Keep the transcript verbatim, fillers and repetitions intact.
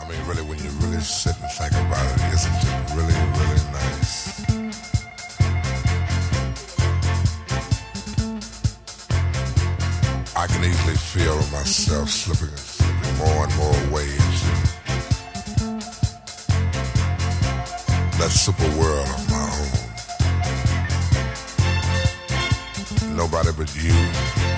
I mean, really, when you really sit and think about it, isn't it really, really nice? I can easily feel myself slipping, slipping more and more away into that super world of my own. Nobody but you